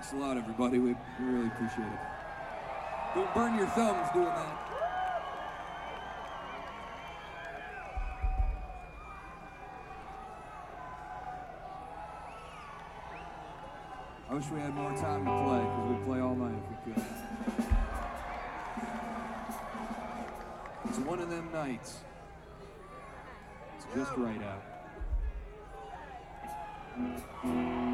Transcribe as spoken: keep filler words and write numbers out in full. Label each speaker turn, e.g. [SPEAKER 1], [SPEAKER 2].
[SPEAKER 1] Thanks a lot, everybody. We, we really appreciate it. Don't burn your thumbs doing that. I wish we had more time to play, because we'd play all night if we could. It's one of them nights. It's just right out.